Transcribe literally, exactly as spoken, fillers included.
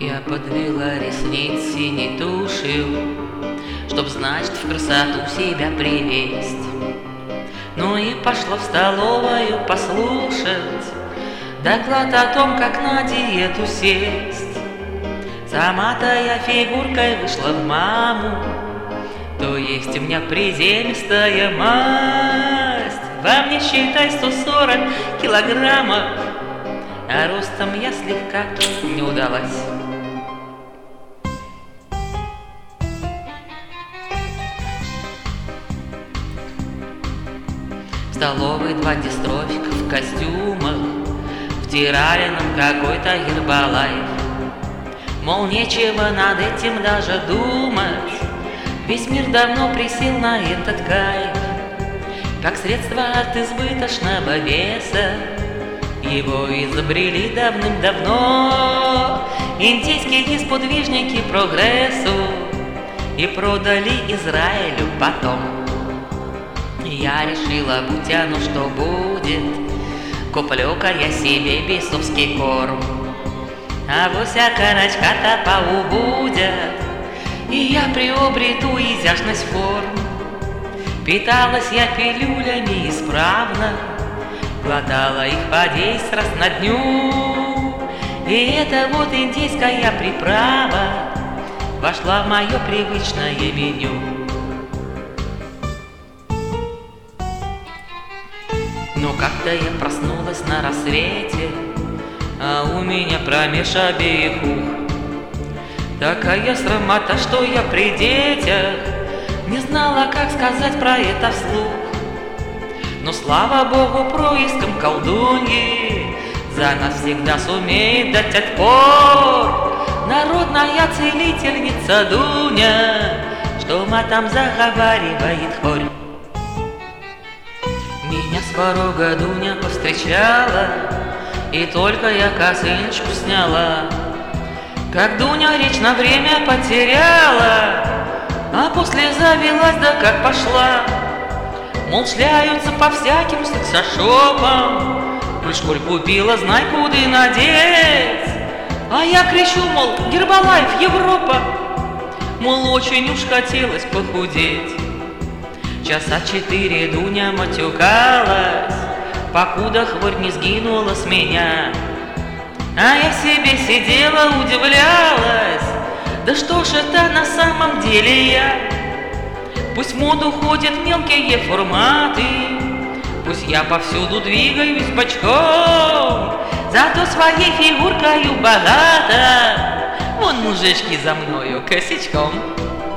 Я подвела ресниц синей тушью, чтоб, значит, в красоту себя привесть. Ну и пошла в столовую послушать доклад о том, как на диету сесть. Сама-то я фигуркой вышла в маму, то есть у меня приземистая масть. Во мне, считай, сто сорок килограммов, а ростом я слегка не удалась. В столовой два дистрофика в костюмах, втираленном какой-то Гербалаев. Мол, нечего над этим даже думать, весь мир давно присел на этот кайф. Как средство от избыточного веса его изобрели давным-давно индийские сподвижники прогрессу и продали Израилю потом. Я решила, будь оно что будет, куплю-ка я себе бесовский корм. А вся карачка-то поубудет, и я приобрету изящность форм. Питалась я пилюлями исправно, глотала их по десять раз на дню. И эта вот индийская приправа вошла в мое привычное меню. Но как-то я проснулась на рассвете, а у меня промеж обеих ух такая срамота, что я при детях не знала, как сказать про это вслух. Но слава богу, происком колдуньи за нас всегда сумеет дать отпор народная целительница Дуня, что матом заговаривает хорь. Меня с порога Дуня повстречала, и только я косыночку сняла, как Дуня речь на время потеряла, а после завелась, да как пошла. Мол, шляются по всяким сексошопам, прыжколь купила, знай, куда надеть. А я кричу, мол, Гербалаев, Европа, мол, очень уж хотелось похудеть. Часа четыре Дуня матюкалась, покуда хворь не сгинула с меня. А я себе сидела, удивлялась, да что ж это на самом деле я? Пусть в моду ходят мелкие форматы, пусть я повсюду двигаюсь бочком, зато своей фигуркою богата. Вон мужички за мною косячком.